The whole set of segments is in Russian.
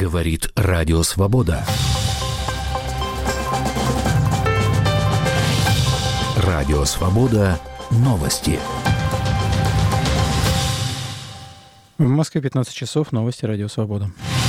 Говорит Радио Свобода. Радио Свобода. Новости. В Москве 15 часов. Новости Радио Свобода.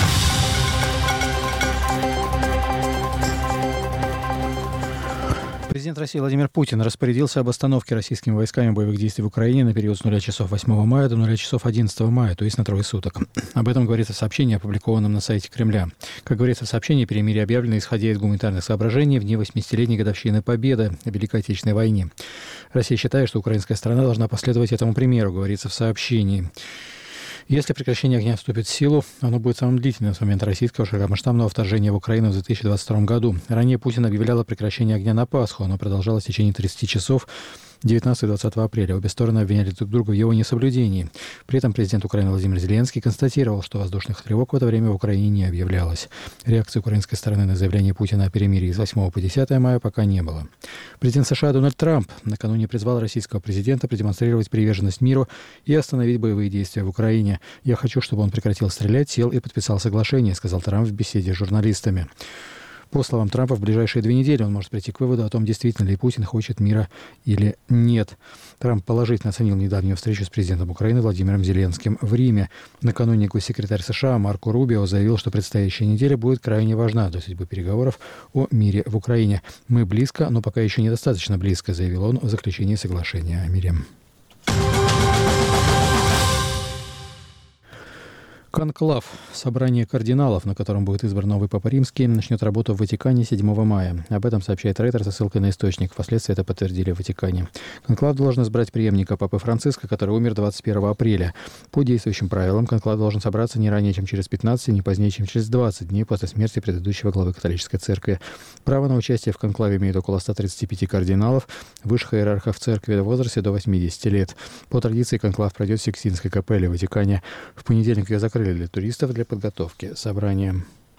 Президент России Владимир Путин распорядился об остановке российскими войсками боевых действий в Украине на период с 0 часов 8 мая до 0 часов 11 мая, то есть на трое суток. Об этом говорится в сообщении, опубликованном на сайте Кремля. Как говорится в сообщении, перемирие объявлено исходя из гуманитарных соображений в дни 80-летней годовщины победы в Великой Отечественной войне. Россия считает, что украинская сторона должна последовать этому примеру, говорится в сообщении. Если прекращение огня вступит в силу, оно будет самым длительным с момента российского широкомасштабного вторжения в Украину в 2022 году. Ранее Путин объявлял о прекращении огня на Пасху. Оно продолжалось в течение 30 часов 19 и 20 апреля. Обе стороны обвиняли друг друга в его несоблюдении. При этом президент Украины Владимир Зеленский констатировал, что воздушных тревог в это время в Украине не объявлялось. Реакции украинской стороны на заявление Путина о перемирии с 8 по 10 мая пока не было. Президент США Дональд Трамп накануне призвал российского президента продемонстрировать приверженность миру и остановить боевые действия в Украине. «Я хочу, чтобы он прекратил стрелять, сел и подписал соглашение», сказал Трамп в беседе с журналистами. По словам Трампа, в ближайшие 2 недели он может прийти к выводу о том, действительно ли Путин хочет мира или нет. Трамп положительно оценил недавнюю встречу с президентом Украины Владимиром Зеленским в Риме. Накануне госсекретарь США Марко Рубио заявил, что предстоящая неделя будет крайне важна для судьбы переговоров о мире в Украине. «Мы близко, но пока еще недостаточно близко», заявил он в заключении соглашения о мире. Конклав, собрание кардиналов, на котором будет избран новый Папа Римский, начнет работу в Ватикане 7 мая. Об этом сообщает Рейтер со ссылкой на источник. Впоследствии это подтвердили в Ватикане. Конклав должен избрать преемника Папы Франциска, который умер 21 апреля. По действующим правилам, конклав должен собраться не ранее, чем через 15, не позднее, чем через 20 дней после смерти предыдущего главы католической церкви. Право на участие в конклаве имеют около 135 кардиналов, высших иерархов церкви в возрасте до 80 лет. По традиции, конклав пройдет в Сикстинской капелле в Ватикане. В понедельник ее закрыли для туристов для подготовки собрания.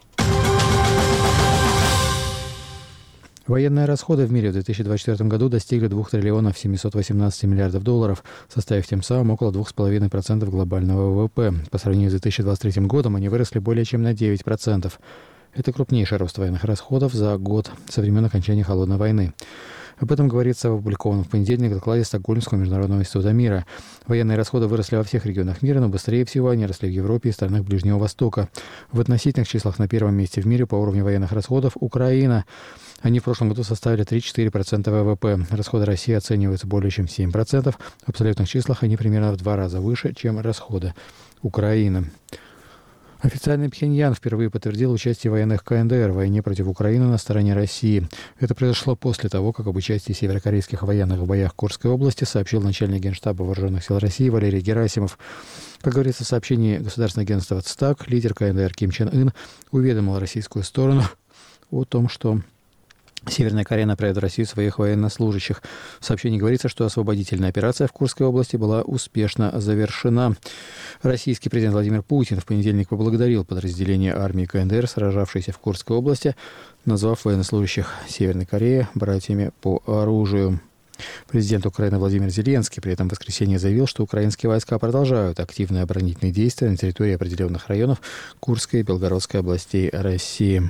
Военные расходы в мире в 2024 году достигли 2 триллионов 718 миллиардов долларов, составив тем самым около 2,5% глобального ВВП. По сравнению с 2023 годом они выросли более чем на 9%. Это крупнейший рост военных расходов за год со времен окончания Холодной войны. Об этом говорится в опубликованном в понедельник докладе Стокгольмского международного института мира. Военные расходы выросли во всех регионах мира, но быстрее всего они росли в Европе и странах Ближнего Востока. В относительных числах на первом месте в мире по уровню военных расходов Украина. Они в прошлом году составили 3-4% ВВП. Расходы России оцениваются более чем 7%. В абсолютных числах они примерно в 2 раза выше, чем расходы Украины. Официальный Пхеньян впервые подтвердил участие военных КНДР в войне против Украины на стороне России. Это произошло после того, как об участии северокорейских военных в боях в Курской области сообщил начальник Генштаба Вооруженных сил России Валерий Герасимов. Как говорится в сообщении государственного агентства ЦТАК, лидер КНДР Ким Чен Ын уведомил российскую сторону о том, что Северная Корея направит в Россию своих военнослужащих. В сообщении говорится, что освободительная операция в Курской области была успешно завершена. Российский президент Владимир Путин в понедельник поблагодарил подразделение армии КНДР, сражавшиеся в Курской области, назвав военнослужащих Северной Кореи братьями по оружию. Президент Украины Владимир Зеленский при этом в воскресенье заявил, что украинские войска продолжают активные оборонительные действия на территории определенных районов Курской и Белгородской областей России.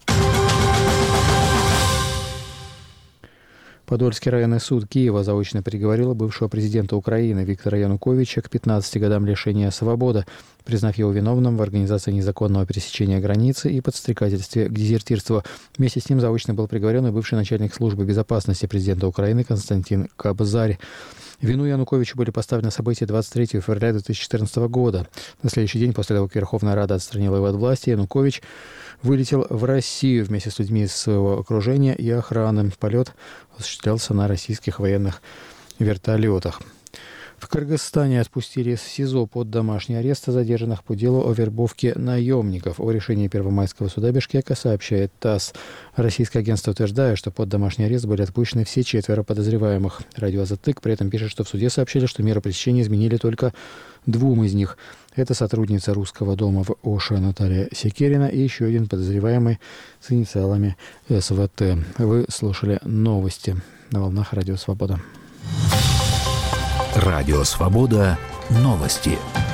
Подольский районный суд Киева заочно приговорил бывшего президента Украины Виктора Януковича к 15 годам лишения свободы, признав его виновным в организации незаконного пересечения границы и подстрекательстве к дезертирству. Вместе с ним заочно был приговорен и бывший начальник службы безопасности президента Украины Константин Кобзарь. В вину Януковичу были поставлены события 23 февраля 2014 года. На следующий день, после того, как Верховная Рада отстранила его от власти, Янукович вылетел в Россию вместе с людьми из своего окружения и охраны. Полет осуществлялся на российских военных вертолетах. В Кыргызстане отпустили из СИЗО под домашний арест задержанных по делу о вербовке наемников. О решении Первомайского суда Бишкека сообщает ТАСС. Российское агентство утверждает, что под домашний арест были отпущены все 4 подозреваемых. Радио Азатык при этом пишет, что в суде сообщили, что меры пресечения изменили только 2 из них. Это сотрудница Русского дома в Оше Наталья Секерина и еще один подозреваемый с инициалами СВТ. Вы слушали новости на волнах Радио Свобода. Радио Свобода. Новости.